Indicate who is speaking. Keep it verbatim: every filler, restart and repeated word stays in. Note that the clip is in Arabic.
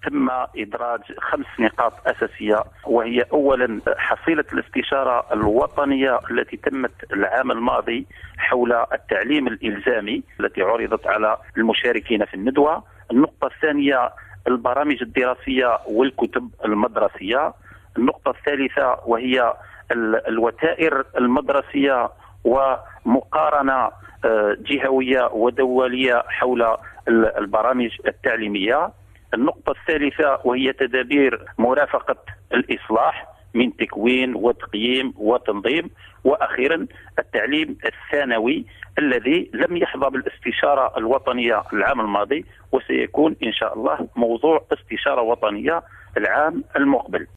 Speaker 1: تم إدراج خمس نقاط أساسية، وهي أولا حصيلة الاستشارة الوطنية التي تمت العام الماضي حول التعليم الإلزامي التي عرضت على المشاركين في الندوة. النقطة الثانية البرامج الدراسية والكتب المدرسية. النقطة الثالثة وهي الوتائر المدرسية ومقارنة جهوية ودولية حول البرامج التعليمية. النقطة الثالثة وهي تدابير مرافقة الإصلاح من تكوين وتقييم وتنظيم. وأخيرا التعليم الثانوي الذي لم يحظى بالاستشارة الوطنية العام الماضي، وسيكون إن شاء الله موضوع استشارة وطنية العام المقبل.